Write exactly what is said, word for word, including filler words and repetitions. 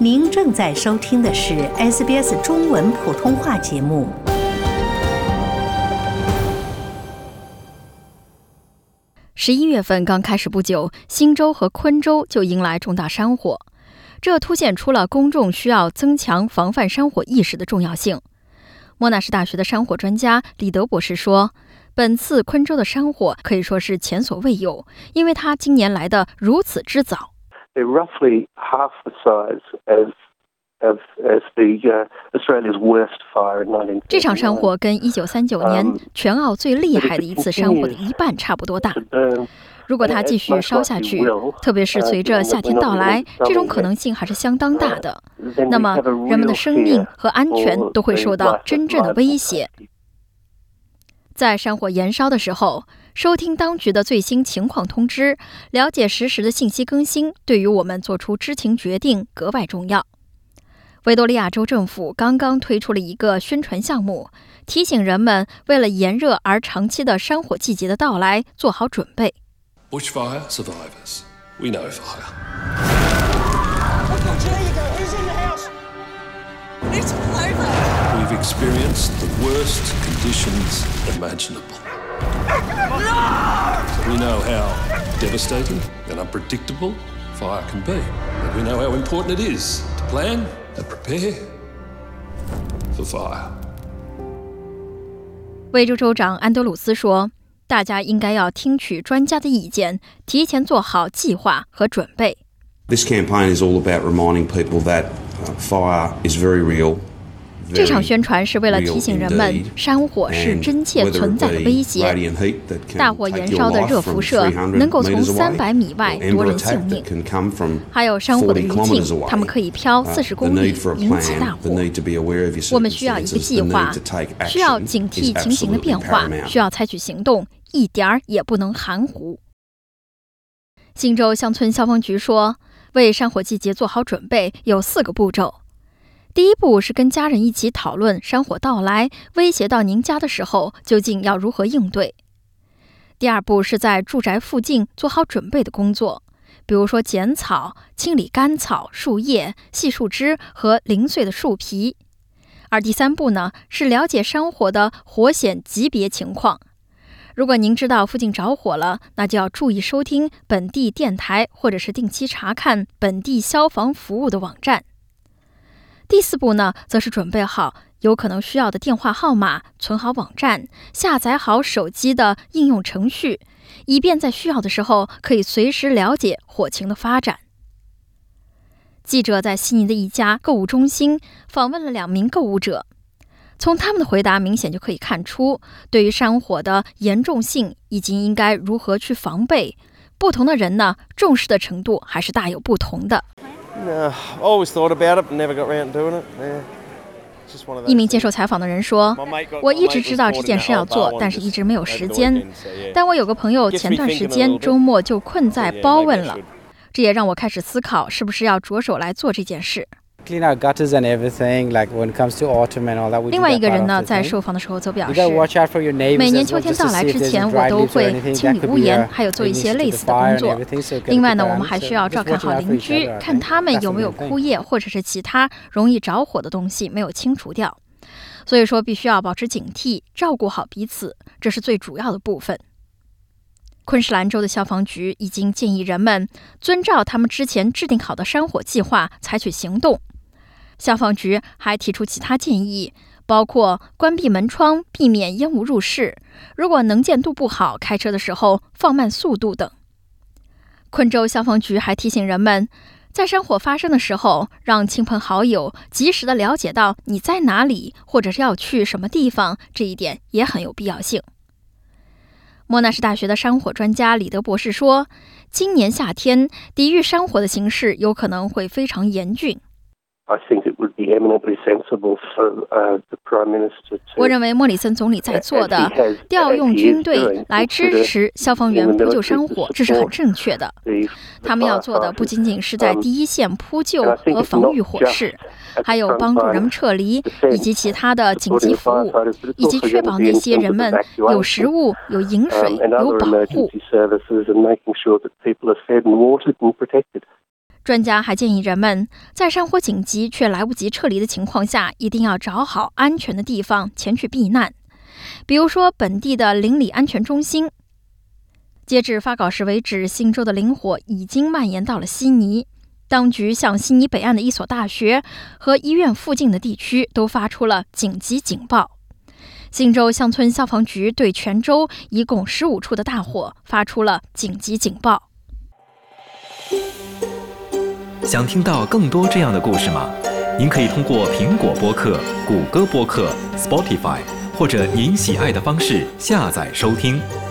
您正在收听的是 S B S 中文普通话节目。 十一月份刚开始不久，新州和昆州就迎来重大山火，这凸显出了公众需要增强防范山火意识的重要性。莫纳什大学的山火专家李德博士说，本次昆州的山火可以说是前所未有，因为它今年来得如此之早。 They're roughly half the size as As, as the, uh, Australia's worst fire in nineteen thirty-nine. 这场山火跟一九三九年全澳最厉害的一次山火的一半差不多大。如果它继续烧下去，特别是随着夏天到来，这种可能性还是相当大的。那么人们的生命和安全都会受到真正的威胁。在山火延烧的时候，收听当局的最新情况通知，了解实时的信息更新，对于我们做出知情决定格外重要。维多利亚州政府刚刚推出了一个宣传项目，提醒人们为了炎热而长期的山火季节的到来做好准备。 Bushfire survivors, we know fire. Okay, there you go. Who's in the house? It's over. We've experienced the worst conditions imaginable. No! We know how devastating and unpredictable fire can be. And we know how important it is to plan.And prepare for fire. 维州州长安德鲁斯说，大家应该要听取专家的意见，提前做好计划和准备。 This campaign is all about reminding people that fire is very real. 这场宣传是为了提醒人们，山火是真切存在的威胁。大火燃烧的热辐射能够从三百米外夺人性命，还有山火的余烬，它们可以飘四十公里，引起大火。我们需要一个计划，需要警惕情形的变化，需要采取行动，一点儿也不能含糊。新州乡村消防局说，为山火季节做好准备有四个步骤。第一步是跟家人一起讨论山火到来威胁到您家的时候究竟要如何应对。第二步是在住宅附近做好准备的工作，比如说剪草、清理干草、树叶、细树枝和零碎的树皮。而第三步呢，是了解山火的火险级别情况。如果您知道附近着火了，那就要注意收听本地电台，或者是定期查看本地消防服务的网站。第四步呢，则是准备好有可能需要的电话号码，存好网站，下载好手机的应用程序，以便在需要的时候可以随时了解火情的发展。记者在悉尼的一家购物中心访问了两名购物者，从他们的回答明显就可以看出，对于山火的严重性以及应该如何去防备，不同的人呢，重视的程度还是大有不同的。 No, always thought about it, but never got round to doing it. Yeah. 一名接受采访的人说，我一直知道这件事要做，但是一直没有时间。但我有个朋友前段时间周末就困在包温了，这也让我开始思考是不是要着手来做这件事。另外一个人呢，在受访的时候则表示，每年秋天到来之前，我都会清理屋檐，还有做一些类似的工作。另外呢，我们还需要照看好邻居，看他们有没有枯叶或者是其他容易着火的东西没有清除掉。所以说，必须要保持警惕，照顾好彼此，这是最主要的部分。昆士兰州的消防局已经建议人们遵照他们之前制定好的山火计划采取行动。消防局还提出其他建议，包括关闭门窗，避免烟雾入室，如果能见度不好，开车的时候放慢速度等。昆州消防局还提醒人们，在山火发生的时候，让亲朋好友及时的了解到你在哪里，或者是要去什么地方，这一点也很有必要性。莫纳什大学的山火专家李德博士说，今年夏天抵御山火的形势有可能会非常严峻。 I think it would be eminently sensible for uh, the Prime Minister to... 我认为莫里森总理在做的调用军队来支持消防员扑救山火，这是很正确的。他们要做的不仅仅是在第一线扑救和防御火势，还有帮助人们撤离，以及其他的紧急服务，以及确保那些人们有食物、有饮水、有保护。 专家还建议人们，在山火紧急却来不及撤离的情况下，一定要找好安全的地方前去避难，比如说本地的邻里安全中心。截至发稿时为止，新州的林火已经蔓延到了悉尼，当局向悉尼北岸的一所大学和医院附近的地区都发出了紧急警报。新州乡村消防局对全州一共十五处的大火发出了紧急警报。 想听到更多这样的故事吗？您可以通过苹果播客、谷歌播客、Spotify 或者您喜爱的方式下载收听。